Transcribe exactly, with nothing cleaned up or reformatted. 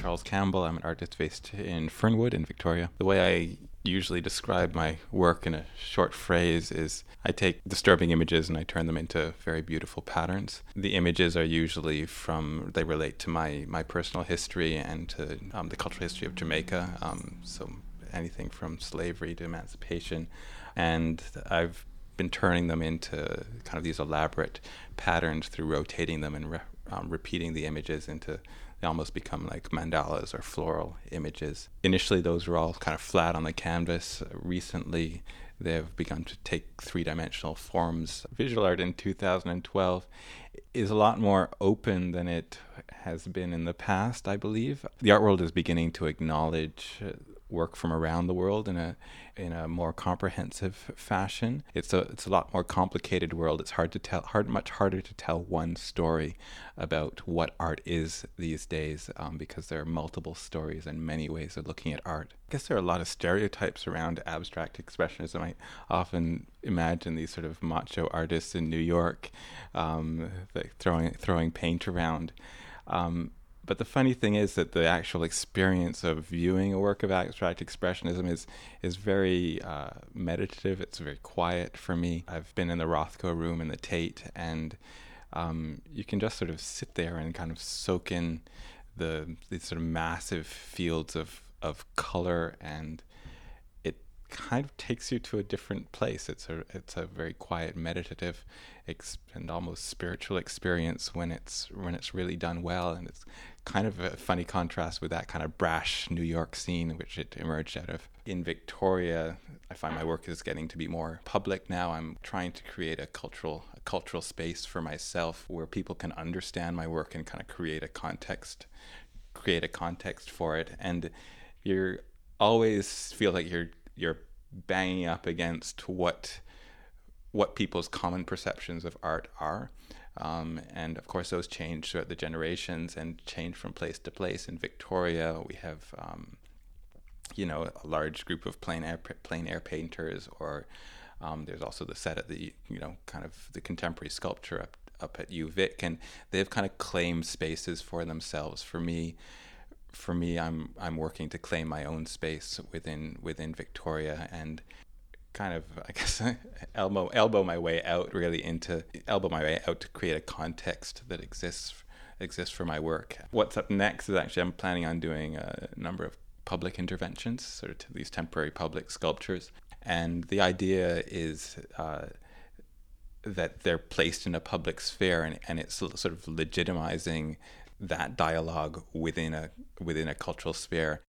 Charles Campbell. I'm an artist based in Fernwood in Victoria. The way I usually describe my work in a short phrase is I take disturbing images and I turn them into very beautiful patterns. The images are usually from, they relate to my, my personal history and to um, the cultural history of Jamaica. Um, so anything from slavery to emancipation. And I've been turning them into kind of these elaborate patterns through rotating them and re- um, repeating the images into, they almost become like mandalas or floral images. Initially, those were all kind of flat on the canvas. Recently, they've begun to take three-dimensional forms. Visual art in two thousand twelve is a lot more open than it has been in the past, I believe. The art world is beginning to acknowledge uh, work from around the world in a in a more comprehensive fashion. It's a it's a lot more complicated world. It's hard to tell, hard much harder to tell one story about what art is these days um, because there are multiple stories and many ways of looking at art. I guess there are a lot of stereotypes around abstract expressionism. I often imagine these sort of macho artists in New York um, like throwing throwing paint around. Um, But the funny thing is that the actual experience of viewing a work of abstract expressionism is is very uh, meditative. It's very quiet for me. I've been in the Rothko room in the Tate, and um, you can just sort of sit there and kind of soak in the these sort of massive fields of, of color, and it kind of takes you to a different place. It's a it's a very quiet, meditative, ex- and almost spiritual experience when it's when it's really done well, and it's kind of a funny contrast with that kind of brash New York scene which it emerged out of. In Victoria, I find my work is getting to be more public now. I'm trying to create a cultural a cultural space for myself where people can understand my work and kind of create a context, create a context for it. And you always feel like you're you're banging up against what what people's common perceptions of art are. Um, and of course, those change throughout the generations and change from place to place. In Victoria, we have, um, you know, a large group of plein air, plein air painters, or um, there's also the set at the, you know, kind of the contemporary sculpture up, up at U Vic, and they've kind of claimed spaces for themselves. For me, for me, I'm I'm working to claim my own space within within Victoria, and kind of, I guess, elbow elbow my way out really into elbow my way out to create a context that exists exists for my work. What's up next is actually I'm planning on doing a number of public interventions, sort of to these temporary public sculptures, and the idea is uh, that they're placed in a public sphere, and, and it's sort of legitimizing that dialogue within a within a cultural sphere.